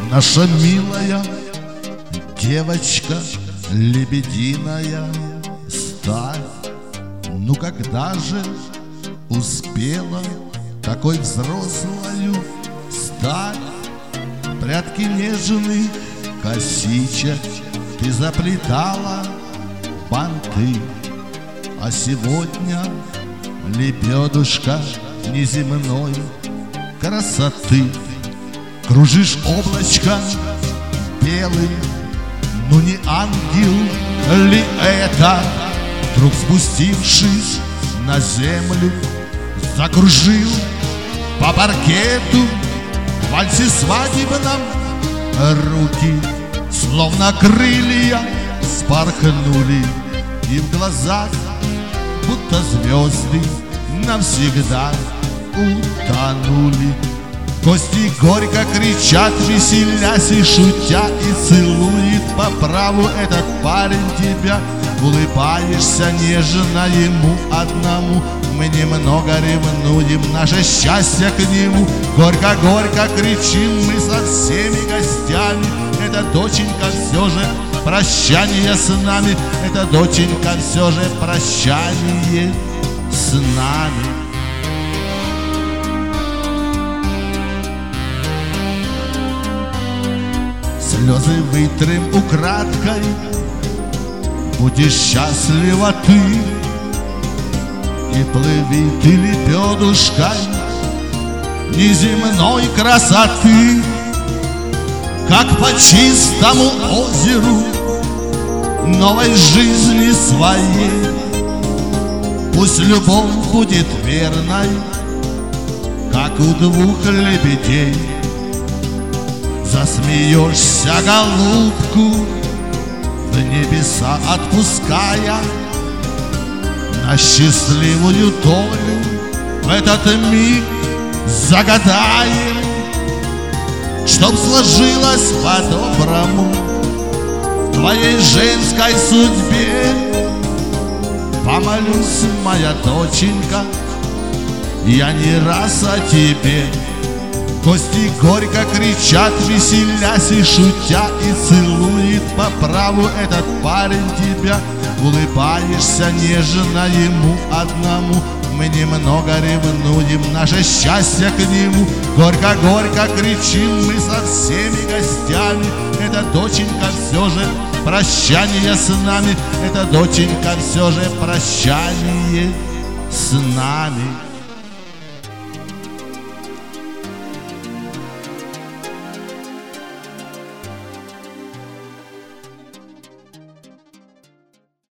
Наша милая девочка лебединая, сталь, ну когда же успела такой взрослою стать? Прядки нежных косичек ты заплетала банты, а сегодня лебедушка неземной красоты. Кружишь облачко белым, ну не ангел ли это, вдруг спустившись на землю, закружил по паркету в вальсе свадебном. Руки, словно крылья, спорхнули, и в глазах, будто звезды, навсегда утонули. Гости горько кричат, веселясь и шутя, и целует по праву этот парень тебя. Улыбаешься нежно ему одному, мы немного ревнуем наше счастье к нему. Горько-горько кричим мы со всеми гостями, эта доченька все же прощание с нами, эта доченька все же прощание с нами. Слезы вытрем украдкой, будешь счастлива ты, и плыви ты лебедушкой неземной красоты, как по чистому озеру новой жизни своей. Пусть любовь будет верной, как у двух лебедей. Засмеешься, голубку, в небеса отпуская, на счастливую долю в этот миг загадаем, чтоб сложилось по-доброму в твоей женской судьбе. Помолюсь, моя доченька, я не раз о тебе. Гости горько кричат, веселясь и шутя, и целует по праву этот парень тебя. Улыбаешься нежно ему одному, мы немного ревнуем наше счастье к нему. Горько-горько кричим мы со всеми гостями, эта доченька все же прощание с нами, эта доченька все же прощание с нами.